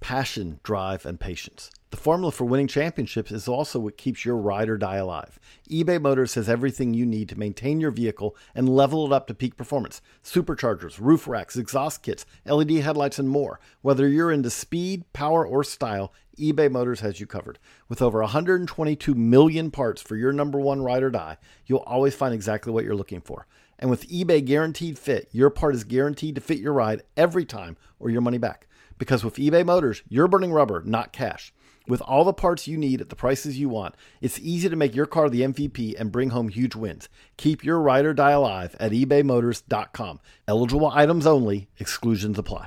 passion, drive, and patience. The formula for winning championships is also what keeps your ride or die alive. eBay Motors has everything you need to maintain your vehicle and level it up to peak performance. Superchargers, roof racks, exhaust kits, LED headlights, and more. Whether you're into speed, power, or style, eBay Motors has you covered. With over 122 million parts for your number one ride or die, you'll always find exactly what you're looking for. And with eBay Guaranteed Fit, your part is guaranteed to fit your ride every time or your money back. Because with eBay Motors, you're burning rubber, not cash. With all the parts you need at the prices you want, it's easy to make your car the MVP and bring home huge wins. Keep your ride or die alive at ebaymotors.com. Eligible items only. Exclusions apply.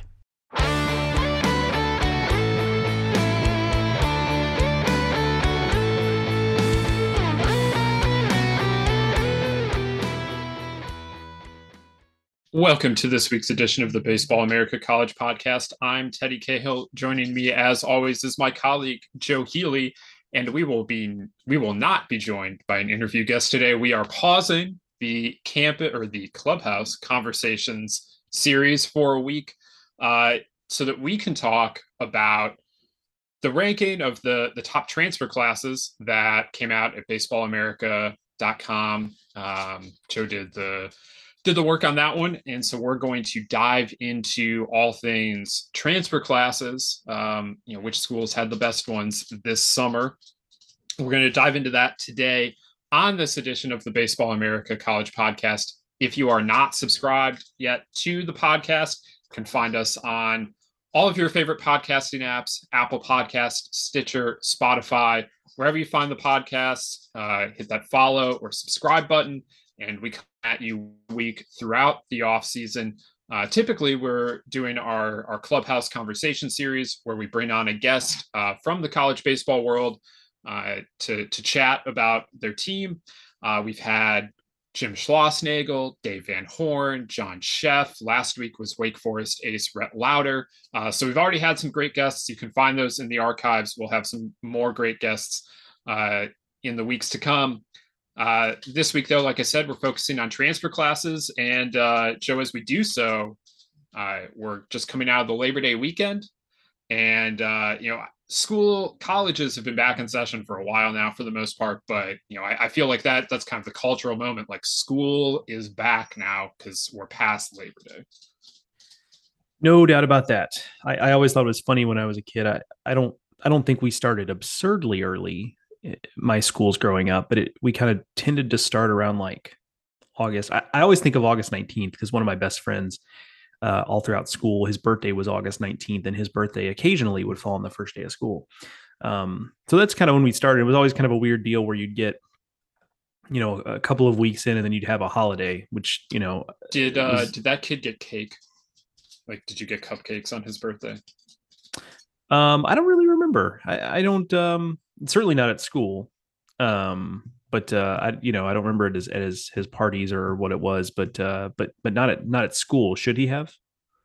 Welcome to this week's edition of the Baseball America College Podcast. I'm Teddy Cahill. Joining me, as always, is my colleague Joe Healy, and we will not be joined by an interview guest today. We are pausing the clubhouse conversations series for a week, so that we can talk about the ranking of the top transfer classes that came out at baseballamerica.com. Joe did the work on that one. And so we're going to dive into all things transfer classes, which schools had the best ones this summer. We're going to dive into that today on this edition of the Baseball America College Podcast. If you are not subscribed yet to the podcast, you can find us on all of your favorite podcasting apps, Apple Podcasts, Stitcher, Spotify, wherever you find the podcasts. Hit that follow or subscribe button, and we come at you week throughout the off season. Typically, we're doing our clubhouse conversation series where we bring on a guest from the college baseball world to chat about their team. We've had Jim Schlossnagle, Dave Van Horn, John Sheff. Last week was Wake Forest ace Rhett Lauder. So we've already had some great guests. You can find those in the archives. We'll have some more great guests in the weeks to come. This week, though, like I said, we're focusing on transfer classes. And Joe, as we do so, we're just coming out of the Labor Day weekend. And, colleges have been back in session for a while now for the most part. But, I feel like that's kind of the cultural moment. Like school is back now because we're past Labor Day. No doubt about that. I always thought it was funny when I was a kid. I don't think we started absurdly early my schools growing up, but we kind of tended to start around like August. I always think of August 19th because one of my best friends all throughout school, his birthday was August 19th, and his birthday occasionally would fall on the first day of school. So that's kind of when we started. It was always kind of a weird deal where you'd get, a couple of weeks in and then you'd have a holiday, which, did that kid get cake? Like, did you get cupcakes on his birthday? I don't really remember. I don't, certainly not at school. But I don't remember it as his parties or what it was, but not at school. Should he have?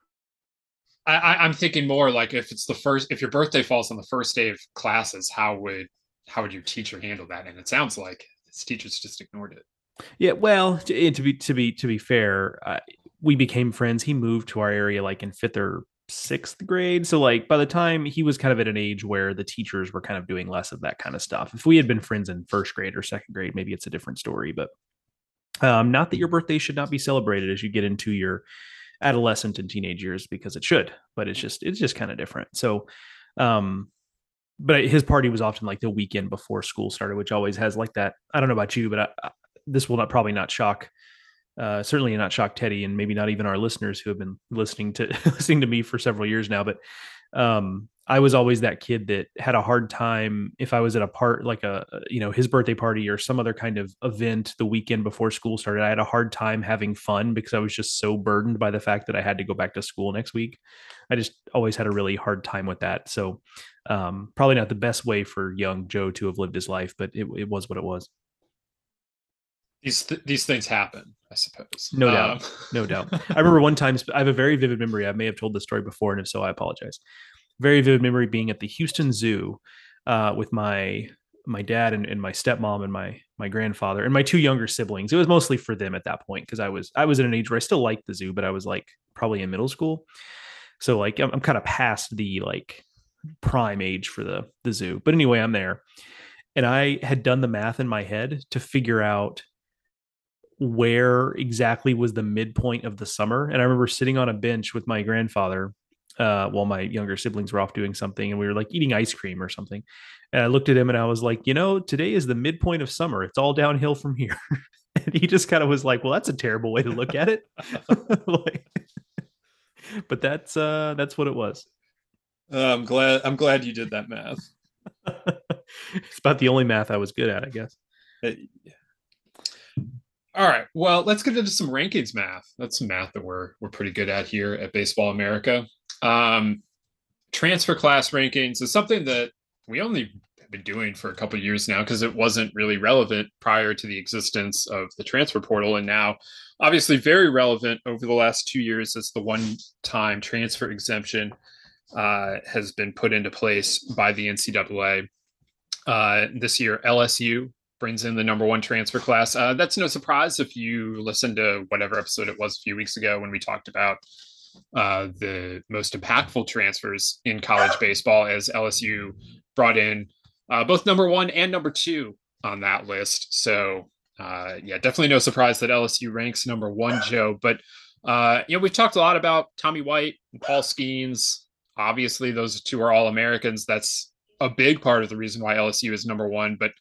I'm thinking more like if your birthday falls on the first day of classes, how would your teacher handle that? And it sounds like his teachers just ignored it. Yeah, well, to be fair, we became friends. He moved to our area like in 5th or 6th grade. So like by the time he was kind of at an age where the teachers were kind of doing less of that kind of stuff. If we had been friends in 1st grade or 2nd grade, maybe it's a different story, but not that your birthday should not be celebrated as you get into your adolescent and teenage years, because it should, but it's just kind of different. So, but his party was often like the weekend before school started, which always has like that. I don't know about you, but this will probably not shock certainly not shock Teddy, and maybe not even our listeners who have been listening to me for several years now. But I was always that kid that had a hard time if I was at a part like his birthday party or some other kind of event the weekend before school started. I had a hard time having fun because I was just so burdened by the fact that I had to go back to school next week. I just always had a really hard time with that. So probably not the best way for young Joe to have lived his life, but it was what it was. These things happen, I suppose. No doubt. No doubt. I remember one time, I have a very vivid memory. I may have told this story before, and if so, I apologize. Very vivid memory being at the Houston Zoo with my dad and my stepmom and my grandfather and my 2 younger siblings. It was mostly for them at that point because I was at an age where I still liked the zoo, but I was like probably in middle school. So like I'm kind of past the like prime age for the zoo. But anyway, I'm there, and I had done the math in my head to figure out where exactly was the midpoint of the summer. And I remember sitting on a bench with my grandfather while my younger siblings were off doing something, and we were like eating ice cream or something. And I looked at him and I was like, today is the midpoint of summer. It's all downhill from here. And he just kind of was like, well, that's a terrible way to look at it. But that's what it was. I'm glad you did that math. It's about the only math I was good at, I guess. All right. Well, let's get into some rankings math. That's some math that we're pretty good at here at Baseball America. Transfer class rankings is something that we only have been doing for a couple of years now because it wasn't really relevant prior to the existence of the transfer portal. And now, obviously, very relevant over the last 2 years as the one-time transfer exemption has been put into place by the NCAA. This year, LSU brings in the number one transfer class. That's no surprise if you listen to whatever episode it was a few weeks ago when we talked about the most impactful transfers in college baseball, as LSU brought in both number one and number two on that list. So definitely no surprise that LSU ranks number one, Joe. But we've talked a lot about Tommy White and Paul Skeens. Obviously, those two are All-Americans. That's a big part of the reason why LSU is number one. But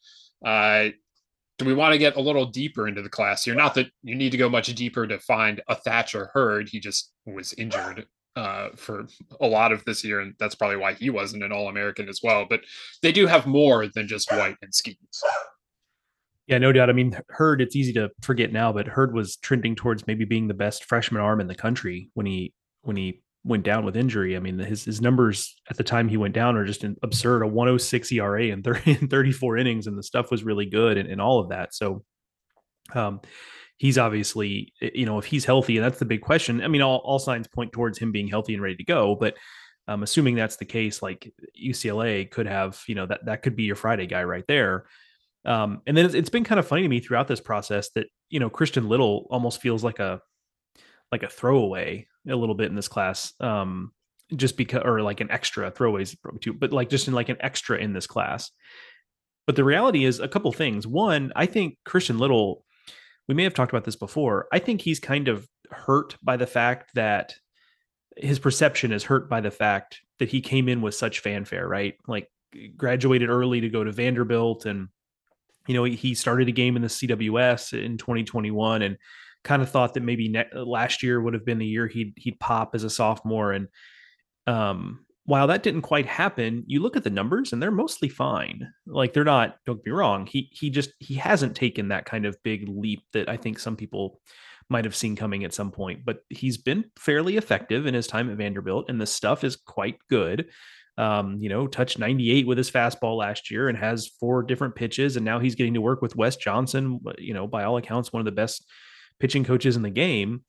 do we want to get a little deeper into the class here? Not that you need to go much deeper to find a Thatcher Hurd. He just was injured for a lot of this year, and that's probably why he wasn't an All-American as well. But they do have more than just White and Skeens. Yeah, no doubt. I mean, Hurd, it's easy to forget now, but Hurd was trending towards maybe being the best freshman arm in the country when he went down with injury. I mean, his numbers at the time he went down are just absurd. A 106 ERA in 34 innings, and the stuff was really good and all of that. So he's obviously, if he's healthy, and that's the big question. I mean, all signs point towards him being healthy and ready to go, but assuming that's the case, like UCLA could have, that could be your Friday guy right there. And then it's been kind of funny to me throughout this process that, Christian Little almost feels like a throwaway a little bit in this class. Just because, or like an extra throwaways too, but like just in like an extra in this class. But the reality is a couple things. One, I think Christian Little, we may have talked about this before. I think he's kind of hurt by the fact that his perception is hurt by the fact that he came in with such fanfare, right? Like graduated early to go to Vanderbilt, and he started a game in the CWS in 2021 and kind of thought that maybe last year would have been the year he'd pop as a sophomore. And while that didn't quite happen, you look at the numbers and they're mostly fine. Like they're not, don't get me wrong. He hasn't taken that kind of big leap that I think some people might have seen coming at some point, but he's been fairly effective in his time at Vanderbilt, and the stuff is quite good. Touched 98 with his fastball last year and has 4 different pitches. And now he's getting to work with Wes Johnson, by all accounts, one of the best pitching coaches in the game.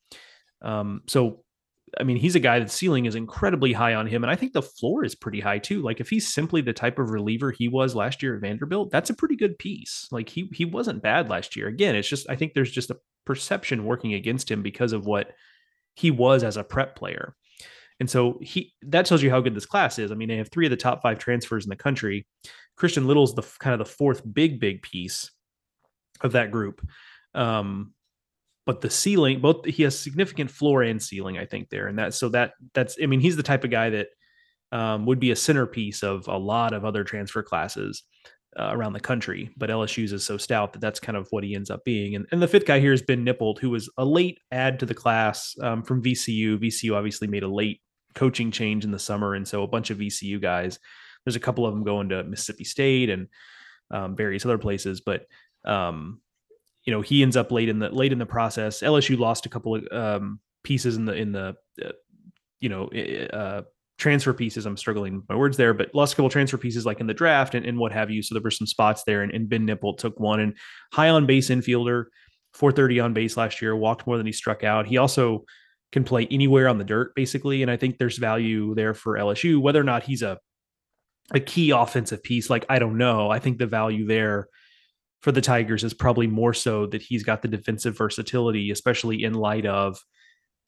So, I mean, he's a guy that ceiling is incredibly high on him. And I think the floor is pretty high too. Like if he's simply the type of reliever he was last year at Vanderbilt, that's a pretty good piece. Like he wasn't bad last year. Again, it's just, I think there's just a perception working against him because of what he was as a prep player. And so that tells you how good this class is. I mean, they have 3 of the top 5 transfers in the country. Christian Little's the kind of the 4th big piece of that group. But the ceiling, he has significant floor and ceiling, I think there. And that's, I mean, he's the type of guy that would be a centerpiece of a lot of other transfer classes around the country. But LSU's is so stout that that's kind of what he ends up being. And the 5th guy here is Ben Nippold, who was a late add to the class from VCU. VCU obviously made a late coaching change in the summer. And so a bunch of VCU guys, there's a couple of them going to Mississippi State and various other places, but he ends up late in the process. LSU lost a couple of pieces in the transfer pieces. I'm struggling with my words there, but lost a couple of transfer pieces like in the draft and what have you. So there were some spots there, and Ben Nippold took one. And high on base infielder, 430 on base last year, walked more than he struck out. He also can play anywhere on the dirt, basically. And I think there's value there for LSU. Whether or not he's a key offensive piece, like, I don't know. I think the value there for the Tigers is probably more so that he's got the defensive versatility, especially in light of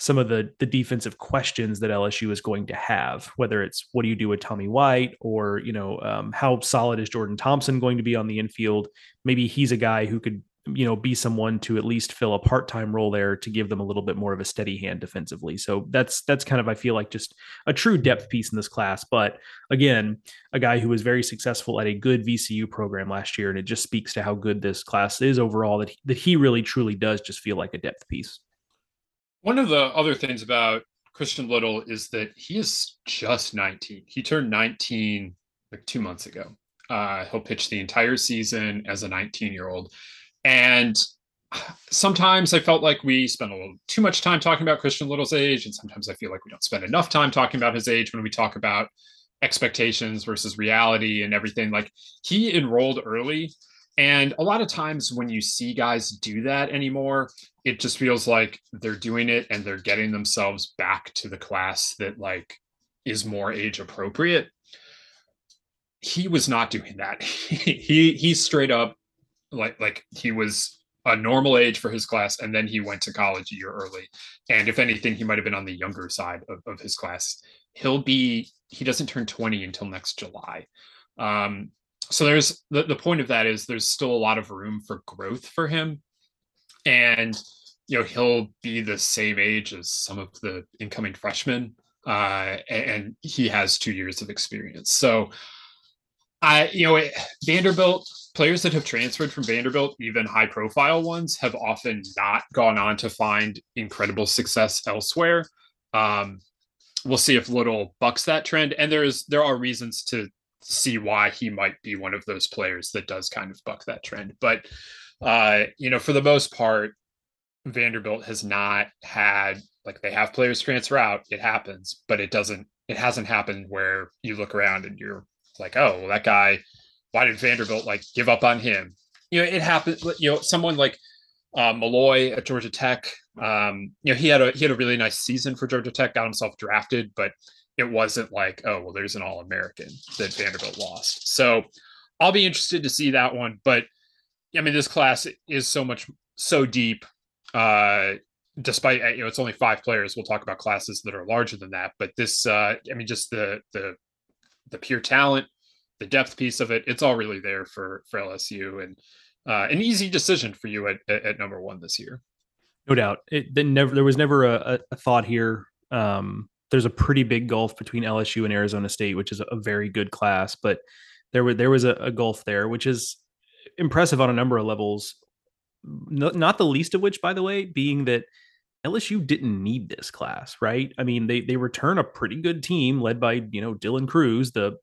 some of the defensive questions that LSU is going to have, whether it's what do you do with Tommy White, or how solid is Jordan Thompson going to be on the infield. Maybe he's a guy who could be someone to at least fill a part-time role there to give them a little bit more of a steady hand defensively. So that's kind of, I feel like, just a true depth piece in this class. But again, a guy who was very successful at a good VCU program last year, and it just speaks to how good this class is overall, that he really truly does just feel like a depth piece. One of the other things about Christian Little is that he is just 19. He turned 19 like 2 months ago. He'll pitch the entire season as a 19-year-old. And sometimes I felt like we spent a little too much time talking about Christian Little's age. And sometimes I feel like we don't spend enough time talking about his age when we talk about expectations versus reality and everything. Like, he enrolled early. And a lot of times when you see guys do that anymore, it just feels like they're doing it and they're getting themselves back to the class that like is more age appropriate. He was not doing that. He straight up like he was a normal age for his class, and then he went to college a year early. And if anything, he might have been on the younger side of his class. He doesn't turn 20 until next July. So there's the point of that is there's still a lot of room for growth for him. And, he'll be the same age as some of the incoming freshmen. And he has 2 years of experience. So Vanderbilt, players that have transferred from Vanderbilt, even high profile ones, have often not gone on to find incredible success elsewhere. We'll see if Little bucks that trend. And there are reasons to see why he might be one of those players that does kind of buck that trend. But, for the most part, Vanderbilt has not had, like, they have players transfer out. It happens, but it hasn't happened where you look around and you're like, oh, well, that guy, why did Vanderbilt like give up on him? It happened. Someone like Malloy at Georgia Tech. He had a really nice season for Georgia Tech, got himself drafted, but it wasn't like, oh, well, there's an All-American that Vanderbilt lost. So I'll be interested to see that one. But I mean, this class is so deep. Despite it's only 5 players. We'll talk about classes that are larger than that. But this, just the pure talent, the depth piece of it, it's all really there for LSU, and an easy decision for you at number 1 this year. No doubt. There was never a thought here. There's a pretty big gulf between LSU and Arizona State, which is a very good class, but there was a gulf there, which is impressive on a number of levels. Not the least of which, by the way, being that LSU didn't need this class, right? I mean, they return a pretty good team led by, Dylan Cruz, the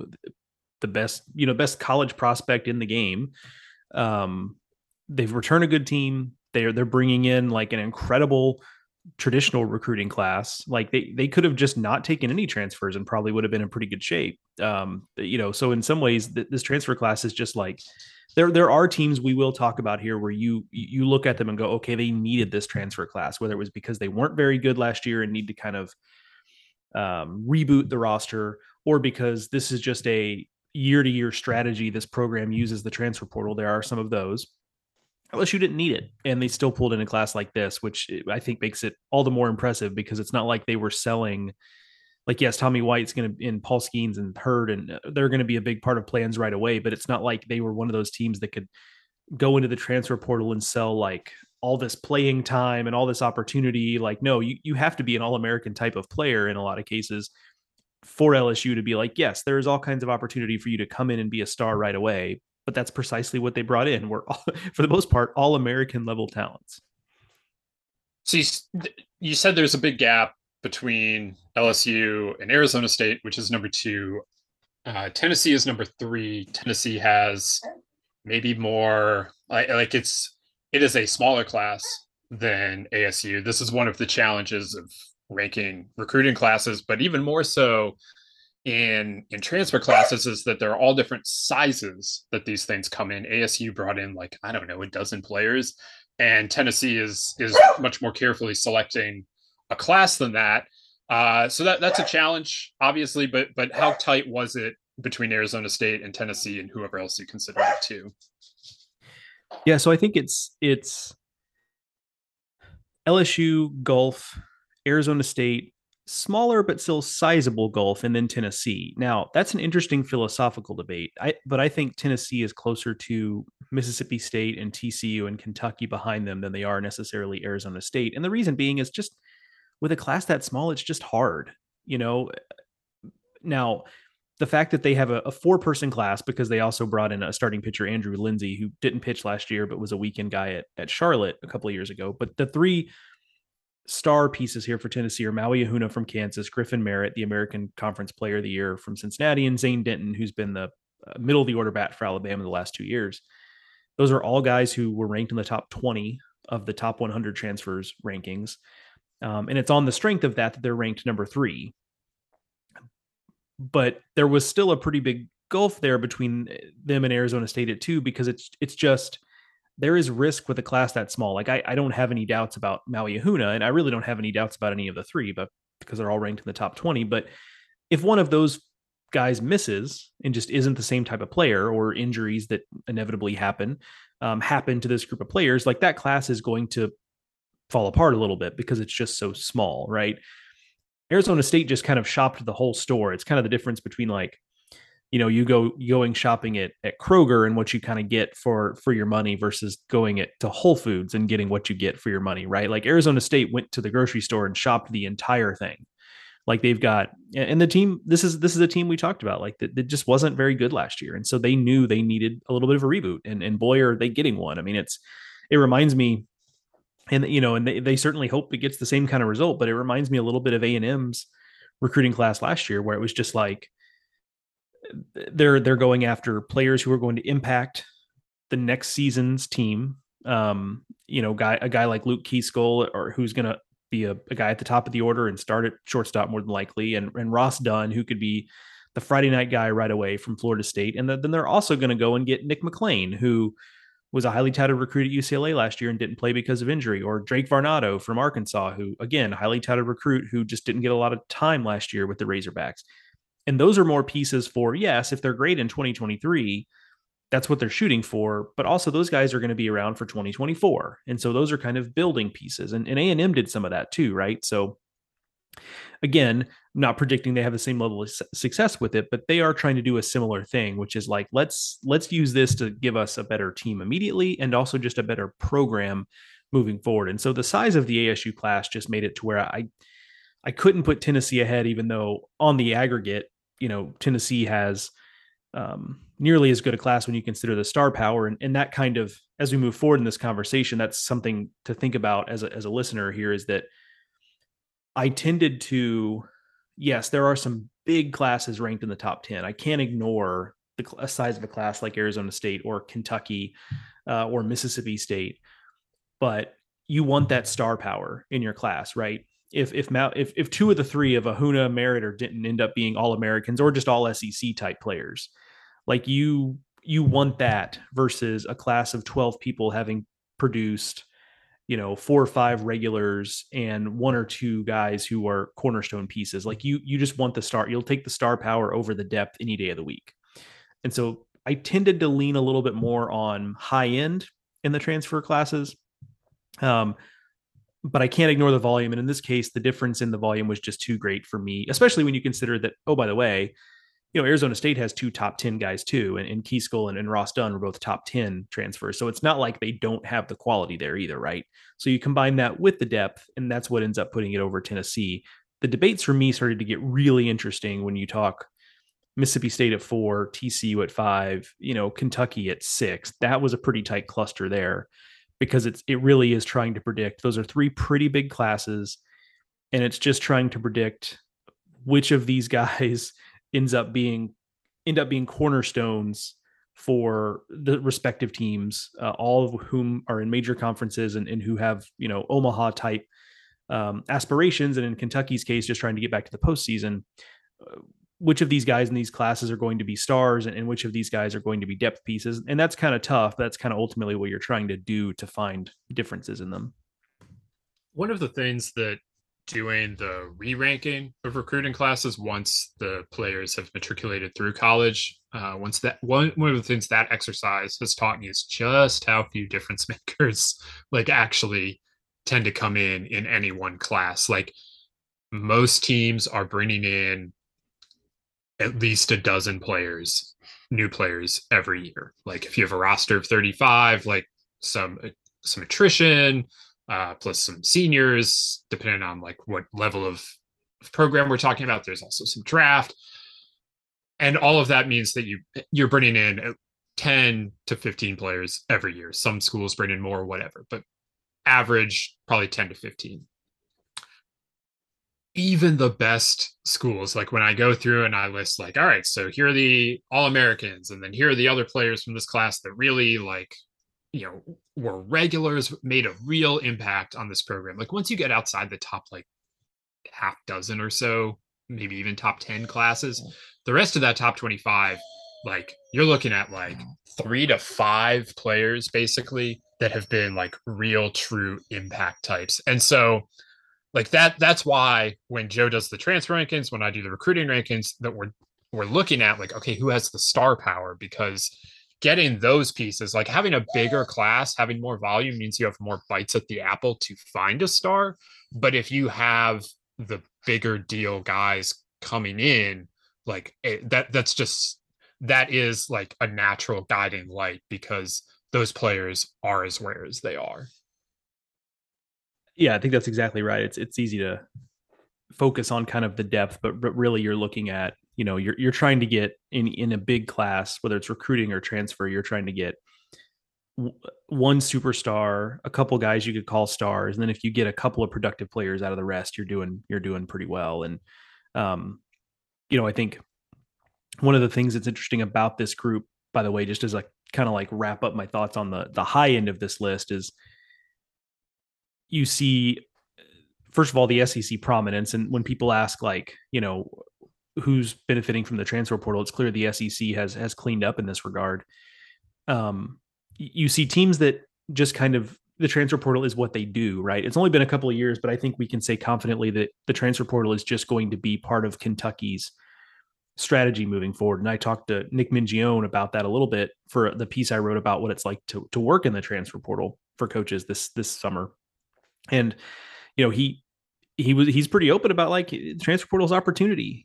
best college prospect in the game. They've returned a good team. They're bringing in like an incredible traditional recruiting class. Like they could have just not taken any transfers and probably would have been in pretty good shape. So in some ways this transfer class is just like, there are teams we will talk about here where you look at them and go, okay, they needed this transfer class, whether it was because they weren't very good last year and need to kind of reboot the roster, or because this is just a year-to-year strategy this program uses the transfer portal. There are some of those. LSU didn't need it, and they still pulled in a class like this, which I think makes it all the more impressive because it's not like they were selling. Like, yes, Tommy White's going to, in Paul Skeens and Hurd, and they're going to be a big part of plans right away. But it's not like they were one of those teams that could go into the transfer portal and sell like all this playing time and all this opportunity. Like, no, you have to be an All-American type of player in a lot of cases for LSU to be like, yes, there is all kinds of opportunity for you to come in and be a star right away. But that's precisely what they brought in. We're all, for the most part, All-American level talents. So you said there's a big gap between LSU and Arizona State, which is number 2. Tennessee is number 3. Tennessee has maybe more, it is a smaller class than ASU. This is one of the challenges of ranking recruiting classes, but even more so in transfer classes is that there are all different sizes that these things come in. ASU brought in like, I don't know, a dozen players, and Tennessee is much more carefully selecting a class than that. So that's a challenge, obviously, but how tight was it between Arizona State and Tennessee and whoever else you consider it too? Yeah, so I think it's LSU, Gulf, Arizona State, smaller but still sizable gulf, and then Tennessee. Now, that's an interesting philosophical debate. But I think Tennessee is closer to Mississippi State and TCU and Kentucky behind them than they are necessarily Arizona State. And the reason being is just with a class that small, it's just hard. You know, now the fact that they have a 4-person class, because they also brought in a starting pitcher, Andrew Lindsay, who didn't pitch last year, but was a weekend guy at Charlotte a couple of years ago. But the 3 star pieces here for Tennessee are Maui Ahuna from Kansas, Griffin Merritt, the American Conference Player of the Year from Cincinnati, and Zane Denton, who's been the middle of the order bat for Alabama the last 2 years. Those are all guys who were ranked in the top 20 of the top 100 transfers rankings. And it's on the strength of that they're ranked number 3. But there was still a pretty big gulf there between them and Arizona State at 2, because it's just, there is risk with a class that small. Like I don't have any doubts about Maui Ahuna, and I really don't have any doubts about any of the 3, but because they're all ranked in the top 20. But if one of those guys misses and just isn't the same type of player, or injuries that inevitably happen to this group of players, like that class is going to fall apart a little bit because it's just so small, right? Arizona State just kind of shopped the whole store. It's kind of the difference between, like, you know, you going shopping at Kroger and what you kind of get for your money versus going to Whole Foods and getting what you get for your money, right? Like Arizona State went to the grocery store and shopped the entire thing. Like they've got, and the team, this is a team we talked about, like that just wasn't very good last year. And so they knew they needed a little bit of a reboot, and boy, are they getting one. I mean, it reminds me, and you know, and they certainly hope it gets the same kind of result, but it reminds me a little bit of A&M's recruiting class last year, where it was just like they're going after players who are going to impact the next season's team. You know, a guy like Luke Keyskull, or who's going to be a guy at the top of the order and start at shortstop more than likely, and Ross Dunn, who could be the Friday night guy right away from Florida State. And then they're also going to go and get Nick McLean, who was a highly touted recruit at UCLA last year and didn't play because of injury, or Drake Varnado from Arkansas, who, again, highly touted recruit who just didn't get a lot of time last year with the Razorbacks. And those are more pieces for, yes, if they're great in 2023, that's what they're shooting for. But also those guys are going to be around for 2024. And so those are kind of building pieces. And A&M did some of that too, right? So again, not predicting they have the same level of success with it, but they are trying to do a similar thing, which is like, let's use this to give us a better team immediately, and also just a better program moving forward. And so the size of the ASU class just made it to where I couldn't put Tennessee ahead, even though on the aggregate, you know, Tennessee has nearly as good a class when you consider the star power. And that kind of, as we move forward in this conversation, that's something to think about as a listener here, is that I tended to, yes, there are some big classes ranked in the top 10. I can't ignore the size of a class like Arizona State or Kentucky or Mississippi State, but you want that star power in your class, right? If 2 of the 3 of Ahuna, Merritt, or Denton end up being All-Americans or just all SEC type players, like you want that versus a class of 12 people having produced, you know, 4 or 5 regulars and 1 or 2 guys who are cornerstone pieces. Like you just want the star. You'll take the star power over the depth any day of the week. And so I tended to lean a little bit more on high end in the transfer classes. But I can't ignore the volume. And in this case, the difference in the volume was just too great for me, especially when you consider that, oh, by the way, you know, Arizona State has 2 top 10 guys too. And Keyskull and Ross Dunn were both top 10 transfers. So it's not like they don't have the quality there either, right? So you combine that with the depth, and that's what ends up putting it over Tennessee. The debates for me started to get really interesting when you talk Mississippi State at 4, TCU at 5, you know, Kentucky at 6. That was a pretty tight cluster there, because it really is trying to predict. Those are 3 pretty big classes, and it's just trying to predict which of these guys end up being cornerstones for the respective teams, all of whom are in major conferences and who have, you know, Omaha type aspirations. And in Kentucky's case, just trying to get back to the postseason. Which of these guys in these classes are going to be stars, and which of these guys are going to be depth pieces. And that's kind of tough. That's kind of ultimately what you're trying to do to find differences in them. One of the things that doing the re-ranking of recruiting classes once the players have matriculated through college, once that one of the things that exercise has taught me is just how few difference makers like actually tend to come in any one class. Like most teams are bringing in at least a dozen players, new players every year. Like if you have a roster of 35, like some attrition, plus some seniors, depending on like what level of program we're talking about. There's also some draft, and all of that means that you're bringing in 10 to 15 players every year. Some schools bring in more, whatever, but average probably 10 to 15. Even the best schools, like when I go through and I list like, all right, so here are the All-Americans, and then here are the other players from this class that really like, were regulars, made a real impact on this program. Like once you get outside the top like half dozen or so, maybe even top 10 classes, the rest of that top 25, like you're looking at like 3 to 5 players basically that have been like real true impact types. And so like that's why when Joe does the transfer rankings, when I do the recruiting rankings, that we're looking at like, okay, who has the star power? Because getting those pieces, like having a bigger class, having more volume means you have more bites at the apple to find a star. But if you have the bigger deal guys coming in, like that is like a natural guiding light because those players are as rare as they are. Yeah, I think that's exactly right. It's easy to focus on kind of the depth, but really you're looking at, you're trying to get in a big class, whether it's recruiting or transfer, you're trying to get one superstar, a couple guys you could call stars, and then if you get a couple of productive players out of the rest, you're doing pretty well. And I think one of the things that's interesting about this group, by the way, just as like kind of like wrap up my thoughts on the high end of this list, is you see, first of all, the SEC prominence. And when people ask like, who's benefiting from the transfer portal, it's clear the SEC has cleaned up in this regard. You see teams that just kind of, the transfer portal is what they do, right? It's only been a couple of years, but I think we can say confidently that the transfer portal is just going to be part of Kentucky's strategy moving forward. And I talked to Nick Mingione about that a little bit for the piece I wrote about what it's like to work in the transfer portal for coaches this summer. And, he's pretty open about like transfer portal's opportunity,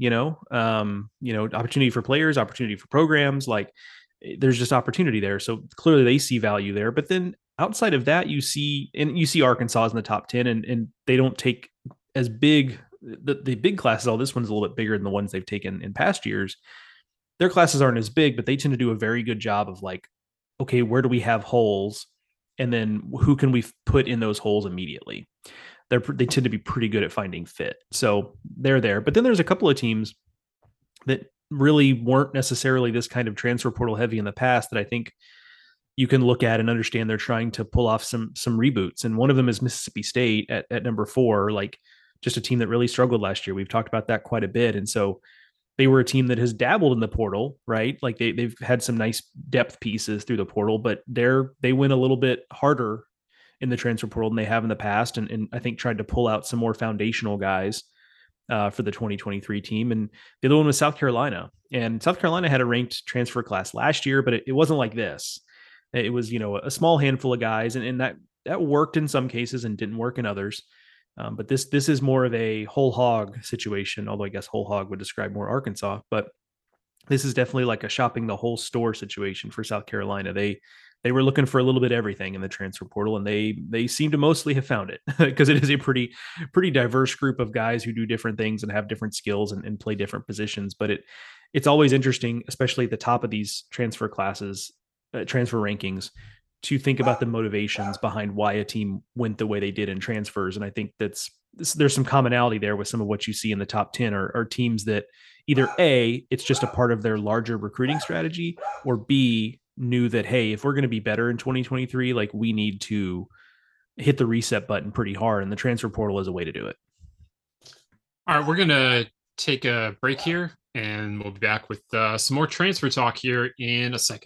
opportunity for players, opportunity for programs. Like there's just opportunity there. So clearly they see value there. But then outside of that, you see Arkansas is in the top 10 and they don't take as big the big classes. All this one's a little bit bigger than the ones they've taken in past years. Their classes aren't as big, but they tend to do a very good job of like, okay, where do we have holes? And then who can we put in those holes immediately? They tend to be pretty good at finding fit. So they're there. But then there's a couple of teams that really weren't necessarily this kind of transfer portal heavy in the past that I think you can look at and understand they're trying to pull off some reboots. And one of them is Mississippi State at number 4, like just a team that really struggled last year. We've talked about that quite a bit. And so they were a team that has dabbled in the portal, right? Like they've had some nice depth pieces through the portal, but they went a little bit harder in the transfer portal than they have in the past. And I think tried to pull out some more foundational guys for the 2023 team. And the other one was South Carolina. And South Carolina had a ranked transfer class last year, but it wasn't like this. It was, a small handful of guys, and that worked in some cases and didn't work in others. But this is more of a whole hog situation, although I guess whole hog would describe more Arkansas. But this is definitely like a shopping the whole store situation for South Carolina. They were looking for a little bit of everything in the transfer portal, and they seem to mostly have found it because it is a pretty diverse group of guys who do different things and have different skills and play different positions. But it's always interesting, especially at the top of these transfer classes, transfer rankings, to think about the motivations behind why a team went the way they did in transfers. And I think there's some commonality there with some of what you see in the top 10 are teams that either A, it's just a part of their larger recruiting strategy, or B, knew that, hey, if we're going to be better in 2023, like we need to hit the reset button pretty hard. And the transfer portal is a way to do it. All right, we're going to take a break here and we'll be back with some more transfer talk here in a second.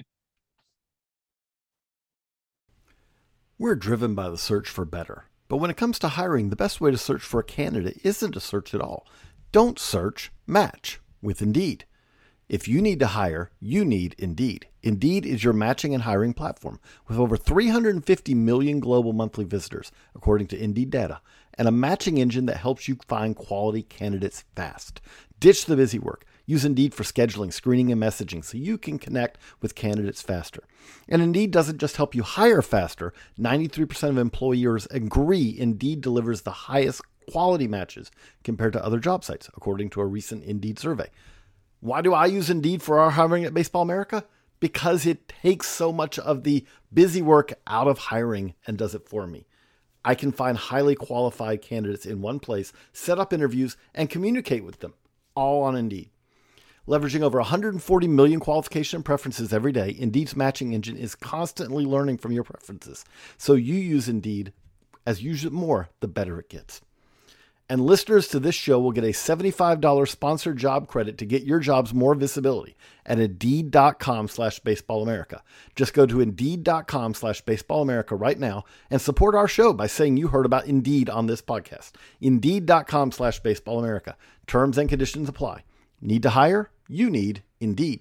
We're driven by the search for better. But when it comes to hiring, the best way to search for a candidate isn't to search at all. Don't search, match with Indeed. If you need to hire, you need Indeed. Indeed is your matching and hiring platform with over 350 million global monthly visitors, according to Indeed data, and a matching engine that helps you find quality candidates fast. Ditch the busy work. Use Indeed for scheduling, screening, and messaging so you can connect with candidates faster. And Indeed doesn't just help you hire faster. 93% of employers agree Indeed delivers the highest quality matches compared to other job sites, according to a recent Indeed survey. Why do I use Indeed for our hiring at Baseball America? Because it takes so much of the busy work out of hiring and does it for me. I can find highly qualified candidates in one place, set up interviews, and communicate with them, all on Indeed. Leveraging over 140 million qualification preferences every day, Indeed's matching engine is constantly learning from your preferences. So you use Indeed. As you use it more, the better it gets. And listeners to this show will get a $75 sponsored job credit to get your jobs more visibility at Indeed.com/BaseballAmerica. Just go to Indeed.com/BaseballAmerica right now and support our show by saying you heard about Indeed on this podcast. Indeed.com/BaseballAmerica. Terms and conditions apply. Need to hire? You need Indeed.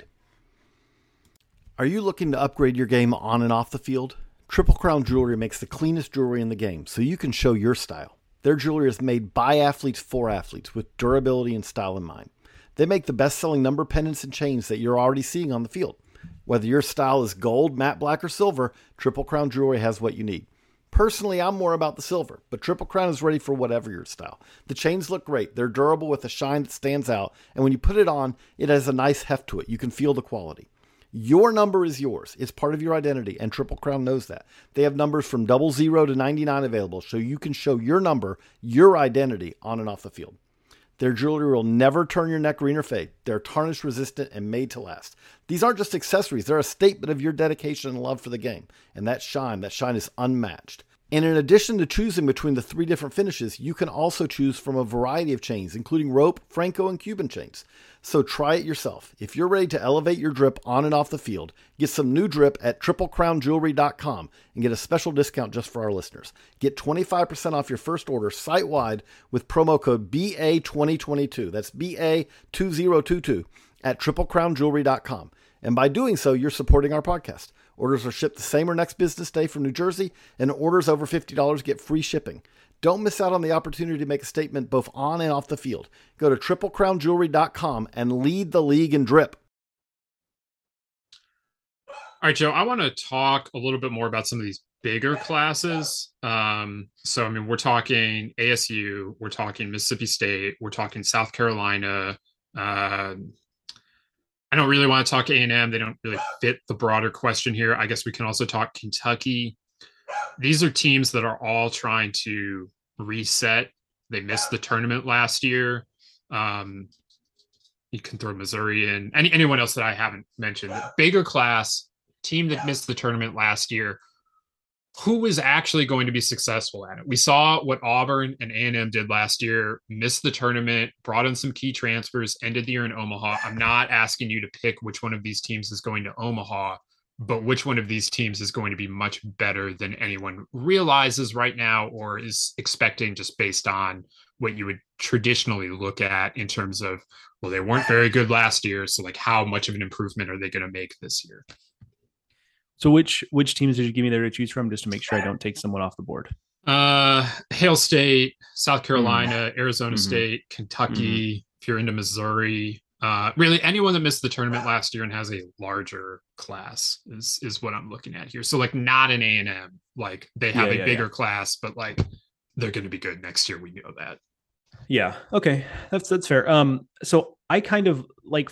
Are you looking to upgrade your game on and off the field? Triple Crown Jewelry makes the cleanest jewelry in the game so you can show your style. Their jewelry is made by athletes for athletes with durability and style in mind. They make the best-selling number pendants and chains that you're already seeing on the field. Whether your style is gold, matte black, or silver, Triple Crown Jewelry has what you need. Personally, I'm more about the silver, but Triple Crown is ready for whatever your style. The chains look great. They're durable with a shine that stands out, and when you put it on, it has a nice heft to it. You can feel the quality. Your number is yours. It's part of your identity, and Triple Crown knows that. They have numbers from 00 to 99 available, so you can show your number, your identity, on and off the field. Their jewelry will never turn your neck green or fade. They're tarnish resistant and made to last. These aren't just accessories. They're a statement of your dedication and love for the game. And that shine is unmatched. And in addition to choosing between the 3 different finishes, you can also choose from a variety of chains, including rope, Franco, and Cuban chains. So try it yourself. If you're ready to elevate your drip on and off the field, get some new drip at triplecrownjewelry.com and get a special discount just for our listeners. Get 25% off your first order site-wide with promo code BA2022. That's BA2022 at triplecrownjewelry.com. And by doing so, you're supporting our podcast. Orders are shipped the same or next business day from New Jersey, and orders over $50 get free shipping. Don't miss out on the opportunity to make a statement both on and off the field. Go to triplecrownjewelry.com and lead the league in drip. All right, Joe, I want to talk a little bit more about some of these bigger classes. We're talking ASU, we're talking Mississippi State, we're talking South Carolina. I don't really want to talk A&M. They don't really fit the broader question here. I guess we can also talk Kentucky. These are teams that are all trying to reset. They missed the tournament last year. You can throw Missouri in. Anyone else that I haven't mentioned. Bigger class, team that missed the tournament last year. Who is actually going to be successful at it? We saw what Auburn and A&M did last year, missed the tournament, brought in some key transfers, ended the year in Omaha. I'm not asking you to pick which one of these teams is going to Omaha, but which one of these teams is going to be much better than anyone realizes right now or is expecting just based on what you would traditionally look at in terms of, well, they weren't very good last year, so like how much of an improvement are they going to make this year? So which teams did you give me there to choose from, just to make sure I don't take someone off the board? Hail State, South Carolina, Arizona State, Kentucky, if you're into Missouri, really anyone that missed the tournament last year and has a larger class is what I'm looking at here. So like not an A&M, like they have a bigger class, but like they're going to be good next year. We know that. Yeah. Okay. That's fair. So I kind of like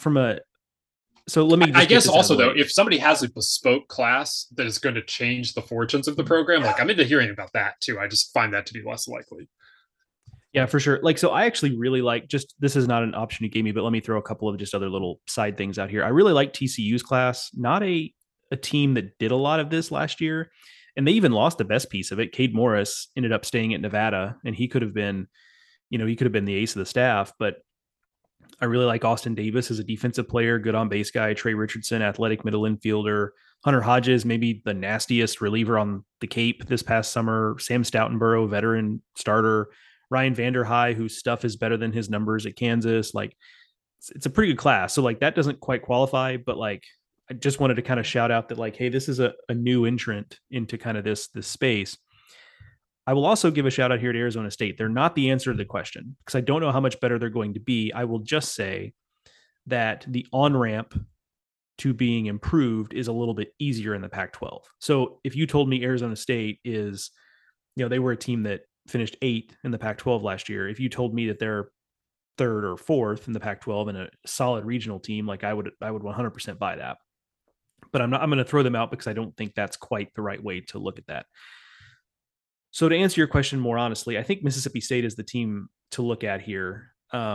so let me. I guess also though, if somebody has a bespoke class that is going to change the fortunes of the program, like I'm into hearing about that too. I just find that to be less likely. Yeah, for sure. Like, so I actually really like this is not an option you gave me, but let me throw a couple of just other little side things out here. I really like TCU's class, not a team that did a lot of this last year. And they even lost the best piece of it. Cade Morris ended up staying at Nevada, and he could have been the ace of the staff, but I really like Austin Davis as a defensive player, good on base guy. Trey Richardson, athletic middle infielder. Hunter Hodges, maybe the nastiest reliever on the Cape this past summer. Sam Stoutenborough, veteran starter. Ryan Vanderhei, whose stuff is better than his numbers at Kansas. Like, it's a pretty good class. So like that doesn't quite qualify, but like I just wanted to kind of shout out that like, hey, this is a new entrant into kind of this space. I will also give a shout out here to Arizona State. They're not the answer to the question because I don't know how much better they're going to be. I will just say that the on ramp to being improved is a little bit easier in the Pac 12. So if you told me Arizona State is, they were a team that finished 8th in the Pac 12 last year, if you told me that they're 3rd or 4th in the Pac 12 and a solid regional team, like I would 100% buy that. But I'm going to throw them out because I don't think that's quite the right way to look at that. So to answer your question more honestly, I think Mississippi State is the team to look at here.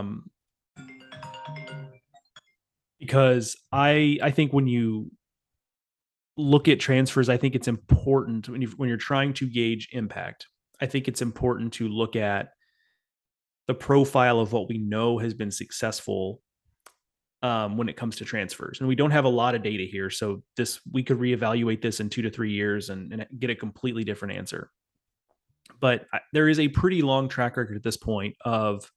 Because I think when you look at transfers, I think it's important when you're trying to gauge impact. I think it's important to look at the profile of what we know has been successful when it comes to transfers. And we don't have a lot of data here. So we could reevaluate this in 2 to 3 years and get a completely different answer. But there is a pretty long track record at this point of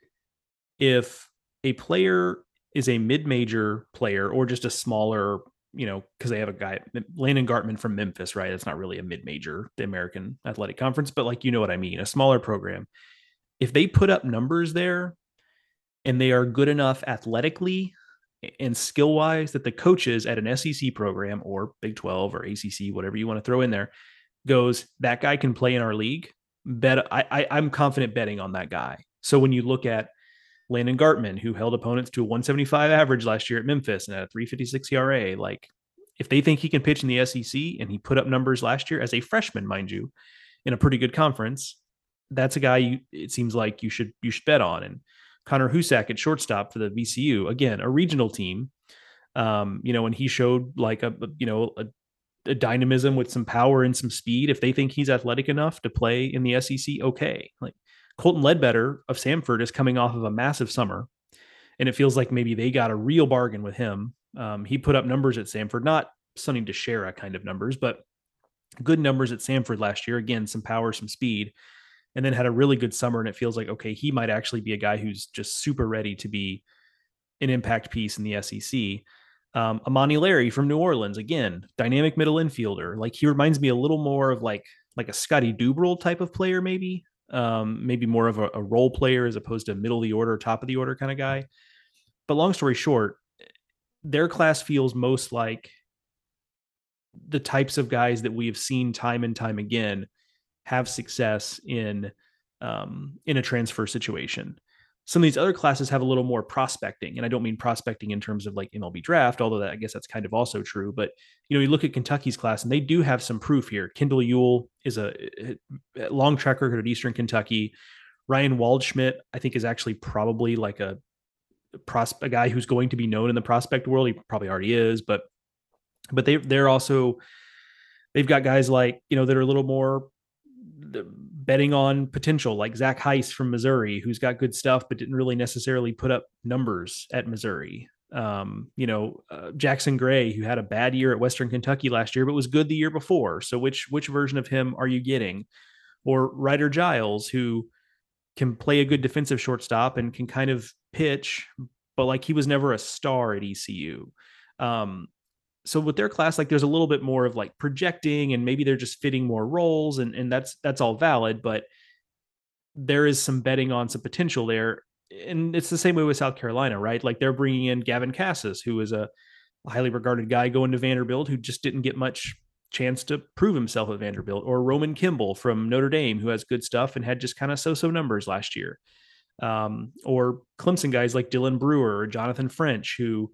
if a player is a mid-major player or just a smaller, because they have a guy, Landon Gartman from Memphis, right? It's not really a mid-major, the American Athletic Conference, but like, what I mean, a smaller program. If they put up numbers there and they are good enough athletically and skill-wise that the coaches at an SEC program or Big 12 or ACC, whatever you want to throw in there, goes, that guy can play in our league, I'm confident betting on that guy. So when you look at Landon Gartman, who held opponents to a 175 average last year at Memphis and had a 356 ERA, like if they think he can pitch in the SEC and he put up numbers last year as a freshman, mind you, in a pretty good conference, that's a guy it seems like you should bet on. And Connor Husak at shortstop for the VCU, again, a regional team, and he showed like a dynamism with some power and some speed. If they think he's athletic enough to play in the SEC, okay. Like Colton Ledbetter of Samford is coming off of a massive summer, and it feels like maybe they got a real bargain with him. He put up numbers at Samford, not Sonny DeShera kind of numbers, but good numbers at Samford last year. Again, some power, some speed, and then had a really good summer. And it feels like, okay, he might actually be a guy who's just super ready to be an impact piece in the SEC. Amani Larry from New Orleans, again, dynamic middle infielder. Like he reminds me a little more of like a Scotty Dubrel type of player, maybe more of a role player as opposed to middle of the order, top of the order kind of guy. But long story short, their class feels most like the types of guys that we have seen time and time again have success in a transfer situation. Some of these other classes have a little more prospecting, and I don't mean prospecting in terms of like MLB draft, although I guess that's kind of also true. But you look at Kentucky's class, and they do have some proof here. Kendall Ewell is a long track record at Eastern Kentucky. Ryan Waldschmidt, I think, is actually probably like a guy who's going to be known in the prospect world. He probably already is, but they're also, they've got guys like that are a little more betting on potential, like Zach Heiss from Missouri, who's got good stuff, but didn't really necessarily put up numbers at Missouri. Jackson Gray, who had a bad year at Western Kentucky last year, but was good the year before. So which version of him are you getting? Or Ryder Giles, who can play a good defensive shortstop and can kind of pitch, but like he was never a star at ECU. So with their class, like there's a little bit more of like projecting, and maybe they're just fitting more roles, and that's all valid, but there is some betting on some potential there. And it's the same way with South Carolina, right? Like they're bringing in Gavin Cassis, who is a highly regarded guy going to Vanderbilt, who just didn't get much chance to prove himself at Vanderbilt, or Roman Kimball from Notre Dame, who has good stuff and had just kind of so-so numbers last year. Or Clemson guys like Dylan Brewer or Jonathan French, who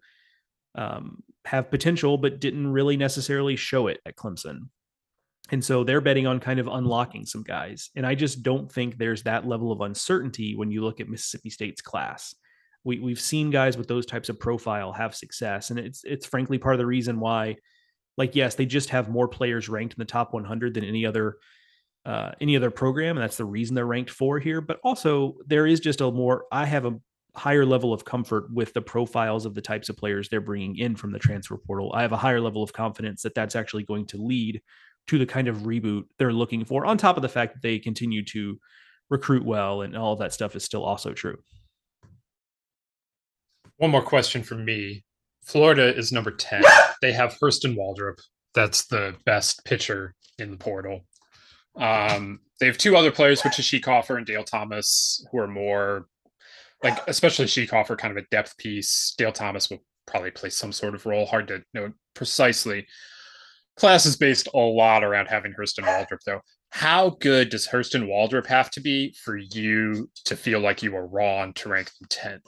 have potential, but didn't really necessarily show it at Clemson. And so they're betting on kind of unlocking some guys. And I just don't think there's that level of uncertainty when you look at Mississippi State's class. We've seen guys with those types of profile have success. And it's frankly part of the reason why, like, yes, they just have more players ranked in the top 100 than any other program. And that's the reason they're ranked 4 here. But also there is just I have a higher level of comfort with the profiles of the types of players they're bringing in from the transfer portal. I have a higher level of confidence that that's actually going to lead to the kind of reboot they're looking for, on top of the fact that they continue to recruit well, and all of that stuff is still also true. One more question from me. Florida is number 10. They have Hurston Waldrop. That's the best pitcher in the portal. They have two other players, which is Sheekhofer and Dale Thomas, who are more like, especially Sheekhofer, kind of a depth piece. Dale Thomas will probably play some sort of role. Hard to know precisely. Class is based a lot around having Hurston Waldrop, though. How good does Hurston Waldrop have to be for you to feel like you were wrong to rank them 10th?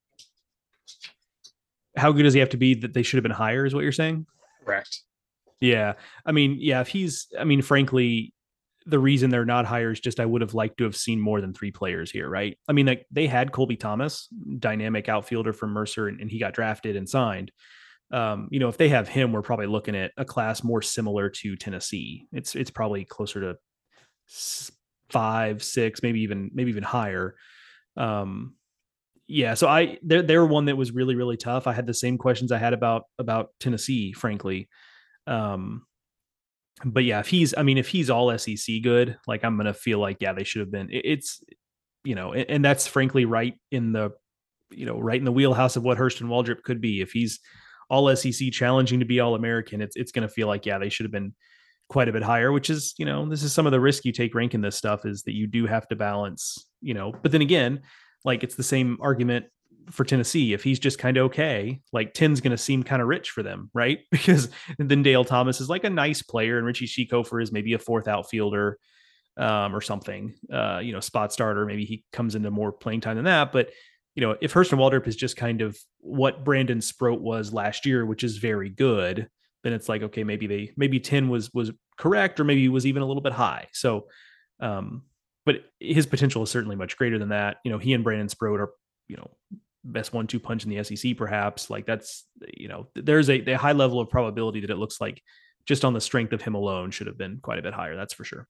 How good does he have to be that they should have been higher, is what you're saying? Correct. Yeah. I mean, yeah, frankly, the reason they're not higher is just I would have liked to have seen more than three players here, right? I mean, like they had Colby Thomas, dynamic outfielder from Mercer, and he got drafted and signed. If they have him, we're probably looking at a class more similar to Tennessee. It's probably closer to 5, 6, maybe even higher. Yeah, so they're one that was really, really tough. I had the same questions I had about Tennessee, frankly. But yeah, if he's all SEC good, like I'm gonna feel like, yeah, they should have been. And that's frankly right in the wheelhouse of what Hurston Waldrop could be. If he's all SEC challenging to be all American, it's gonna feel like, yeah, they should have been quite a bit higher, which is, this is some of the risk you take ranking this stuff, is that you do have to balance, but then again, like it's the same argument for Tennessee. If he's just kind of okay, like 10's going to seem kind of rich for them, right? Because then Dale Thomas is like a nice player, and Richie Sheekhofer is maybe a fourth outfielder or something, spot starter. Maybe he comes into more playing time than that. But, if Hurston Waldrop is just kind of what Brandon Sproat was last year, which is very good, then it's like, okay, maybe 10 was correct, or maybe he was even a little bit high. So, but his potential is certainly much greater than that. He and Brandon Sproat are, best 1-2 punch in the SEC, perhaps. Like that's, there's a high level of probability that it looks like just on the strength of him alone should have been quite a bit higher. That's for sure.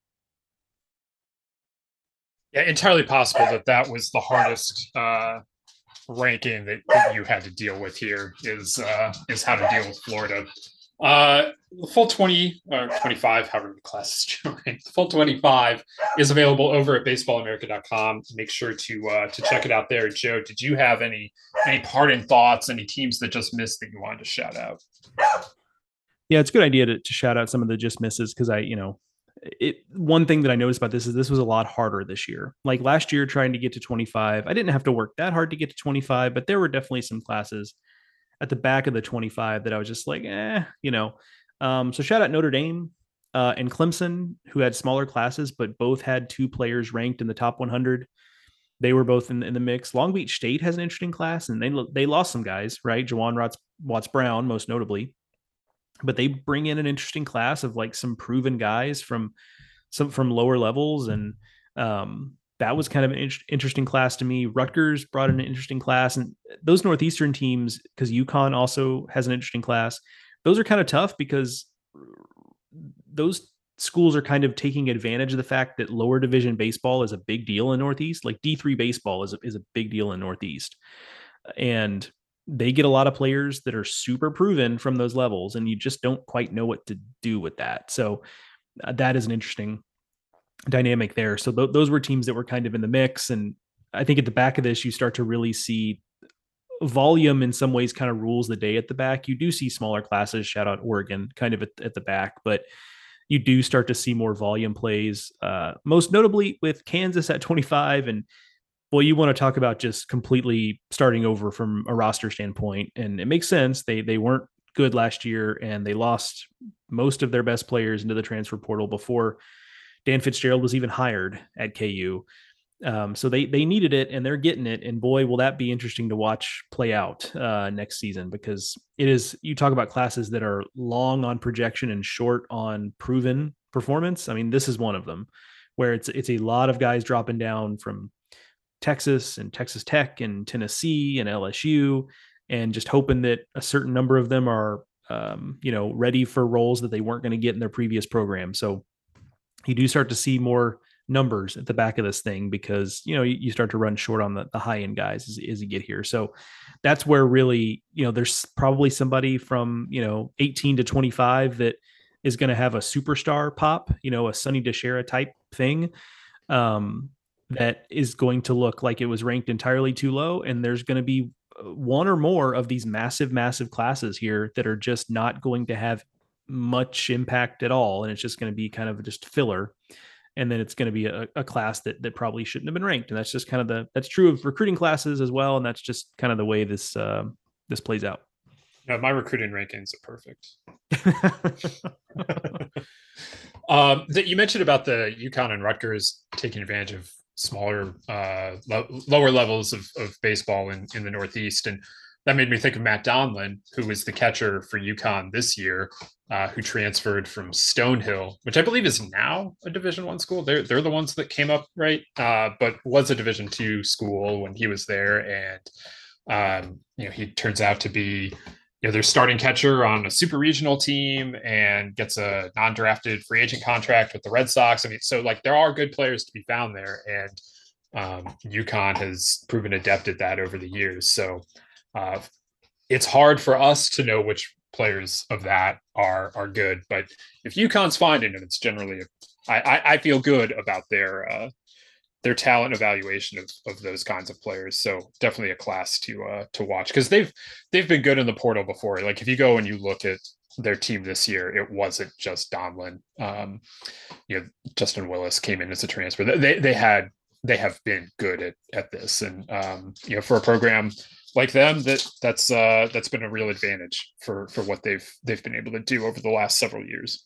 Yeah, entirely possible that was the hardest ranking that you had to deal with here is how to deal with Florida. The full 20 or 25, however many classes join, the full 25 is available over at baseballamerica.com. Make sure to check it out there. Joe, did you have any parting thoughts, any teams that just missed that you wanted to shout out? Yeah, it's a good idea to shout out some of the just misses, because one thing that I noticed about this is this was a lot harder this year. Like last year, trying to get to 25, I didn't have to work that hard to get to 25, but there were definitely some classes at the back of the 25 that I was just like, So shout out Notre Dame and Clemson, who had smaller classes, but both had two players ranked in the top 100. They were both in the mix. Long Beach State has an interesting class, and they lost some guys, right? Jawan Watts Brown, most notably. But they bring in an interesting class of like some proven guys from lower levels. And that was kind of an interesting class to me. Rutgers brought in an interesting class, and those Northeastern teams, because UConn also has an interesting class, those are kind of tough because those schools are kind of taking advantage of the fact that lower division baseball is a big deal in Northeast. Like D3 baseball is a big deal in Northeast, and they get a lot of players that are super proven from those levels, and you just don't quite know what to do with that. So that is an interesting dynamic there. So those were teams that were kind of in the mix. And I think at the back of this, you start to really see volume in some ways kind of rules the day at the back. You do see smaller classes, shout out Oregon, kind of at the back, but you do start to see more volume plays, most notably with Kansas at 25. And boy, you want to talk about just completely starting over from a roster standpoint. And it makes sense. They weren't good last year, and they lost most of their best players into the transfer portal before Dan Fitzgerald was even hired at KU. So they needed it, and they're getting it. And boy, will that be interesting to watch play out next season, because it is, you talk about classes that are long on projection and short on proven performance. I mean, this is one of them where it's a lot of guys dropping down from Texas and Texas Tech and Tennessee and LSU, and just hoping that a certain number of them are, ready for roles that they weren't going to get in their previous program. So you do start to see more numbers at the back of this thing, because, you start to run short on the high end guys as you get here. So that's where really, there's probably somebody from, 18 to 25 that is going to have a superstar pop, a Sonny DeShera type thing. That is going to look like it was ranked entirely too low. And there's going to be one or more of these massive classes here that are just not going to have much impact at all. And it's just going to be kind of just filler. And then it's going to be a class that probably shouldn't have been ranked. And that's just kind of that's true of recruiting classes as well. And that's just kind of the way this plays out. No, my recruiting rankings are perfect. You mentioned about the UConn and Rutgers taking advantage of smaller, lower levels of baseball in the Northeast. And that made me think of Matt Donlin, who was the catcher for UConn this year, who transferred from Stonehill, which I believe is now a Division I school. They're the ones that came up, right? But was a Division II school when he was there. And, he turns out to be their starting catcher on a super regional team and gets a non-drafted free agent contract with the Red Sox. I mean, so there are good players to be found there, and UConn has proven adept at that over the years. So it's hard for us to know which players of that are good, but if UConn's finding them, it's generally I feel good about their talent evaluation of those kinds of players. So definitely a class to watch, because they've been good in the portal before. Like if you go and you look at their team this year, it wasn't just Donlin. Justin Willis came in as a transfer. They have been good at this, and for a program like them, that's been a real advantage for what they've been able to do over the last several years.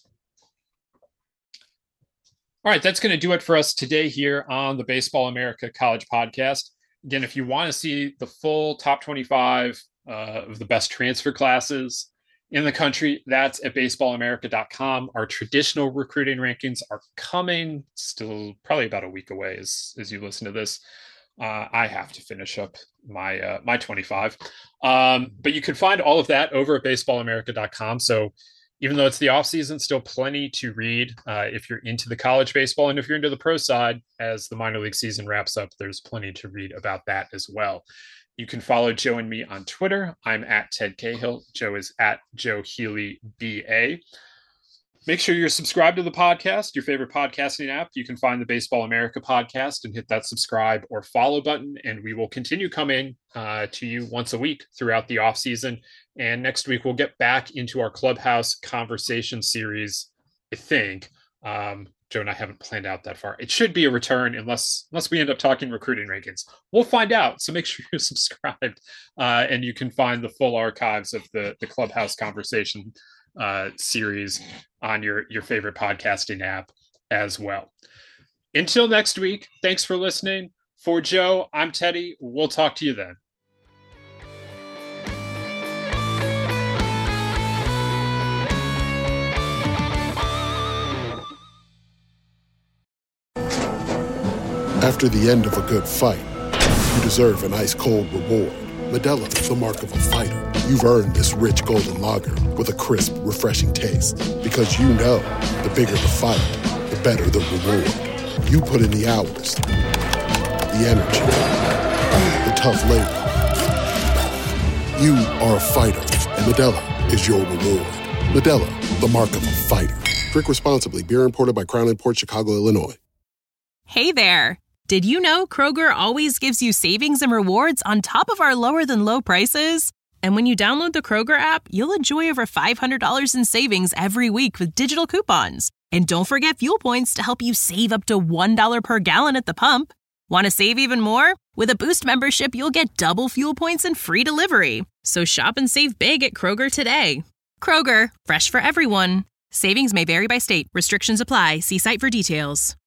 All right, that's going to do it for us today here on the Baseball America College Podcast. Again, if you want to see the full top 25 of the best transfer classes in the country, that's at baseballamerica.com. Our traditional recruiting rankings are coming, still probably about a week away as you listen to this. I have to finish up my 25. But you can find all of that over at baseballamerica.com. So even though it's the off season, still plenty to read if you're into the college baseball, and if you're into the pro side, as the minor league season wraps up, there's plenty to read about that as well. You can follow Joe and me on Twitter. I'm at Ted Cahill. Joe is at Joe Healy BA. Make sure you're subscribed to the podcast, your favorite podcasting app. You can find the Baseball America podcast and hit that subscribe or follow button, and we will continue coming to you once a week throughout the off season. And next week, we'll get back into our Clubhouse Conversation series, I think. Joe and I haven't planned out that far. It should be a return unless we end up talking recruiting rankings. We'll find out. So make sure you're subscribed, and you can find the full archives of the Clubhouse Conversation series on your favorite podcasting app as well. Until next week, thanks for listening. For Joe, I'm Teddy. We'll talk to you then. After the end of a good fight, you deserve an ice-cold reward. Modelo is the mark of a fighter. You've earned this rich golden lager with a crisp, refreshing taste. Because you know, the bigger the fight, the better the reward. You put in the hours, the energy, the tough labor. You are a fighter, and Modelo is your reward. Modelo, the mark of a fighter. Drink responsibly. Beer imported by Crown Imports, Chicago, Illinois. Hey there. Did you know Kroger always gives you savings and rewards on top of our lower-than-low prices? And when you download the Kroger app, you'll enjoy over $500 in savings every week with digital coupons. And don't forget fuel points to help you save up to $1 per gallon at the pump. Want to save even more? With a Boost membership, you'll get double fuel points and free delivery. So shop and save big at Kroger today. Kroger, fresh for everyone. Savings may vary by state. Restrictions apply. See site for details.